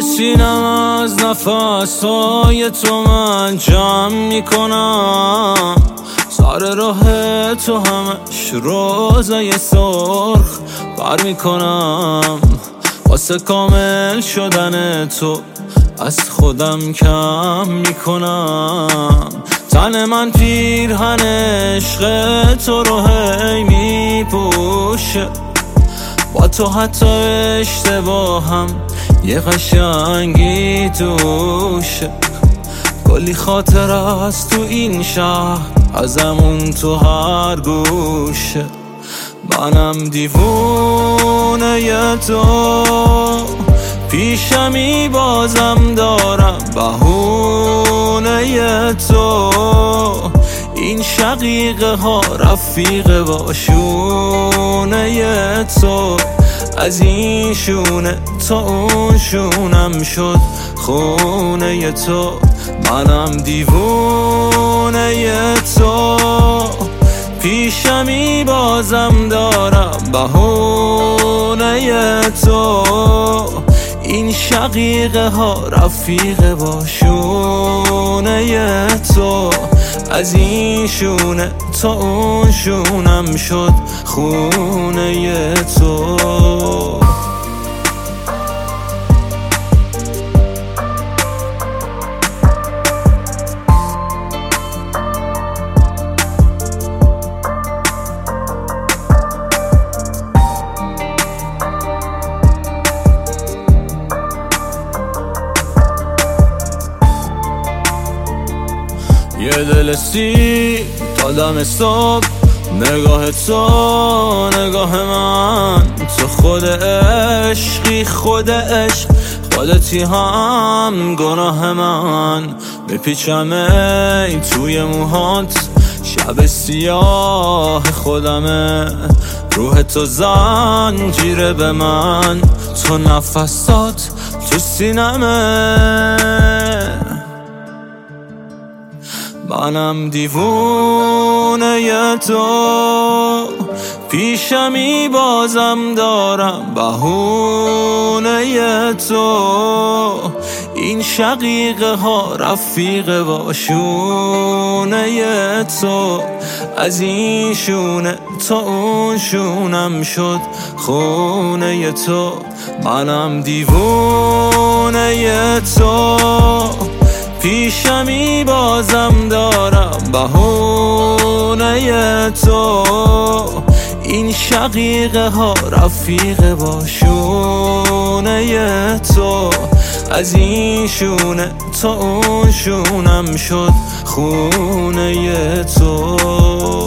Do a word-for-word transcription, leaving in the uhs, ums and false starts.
توی سینم از نفس‌های تو من جمع میکنم، سر راه تو همش روزای سرخ بر میکنم. واسه کامل شدن تو از خودم کم میکنم. تن من پیرهن عشق تو رو هی میپوشه، با تو حتی اشتباهم یه قشنگی توشه. کلی خاطر از تو این شهر، ازمون تو هر گوشه. منم دیوونه ی تو، پیشمی بازم دارم بهونه ی تو. این شقیقه ها رفیق باشونه ی تو، از این شونه تا اون شونم شد خونه ی تو. منم دیوونه ی تو، پیشمی بازم دارم بهونه ی تو. این شقیقه ها رفیق باشونه ی تو، از این شونه تا اون شونم شد خونه ی تو. یه دل سی تا دم صبح، نگاه تو نگاه من. تو خود عشقی خود عشق، خودتی هم گناه من. میپیچم ای توی موهات، شب سیاه خودمه. روح تو زنجیره به من، تو نفسات تو سینمه. منم دیوونه ی تو، پیشمی بازم دارم بهونه ی تو. این شقیقه ها رفیق باشونه ی تو، از این شونه تا اون شونم شد خونه ی تو. منم دیوونه ی تو، پیشمی بازم دارم بهونه ی تو. این شقیقه ها رفیق باشونه ی تو، از این شونه تا اون شونم شد خونه ی تو.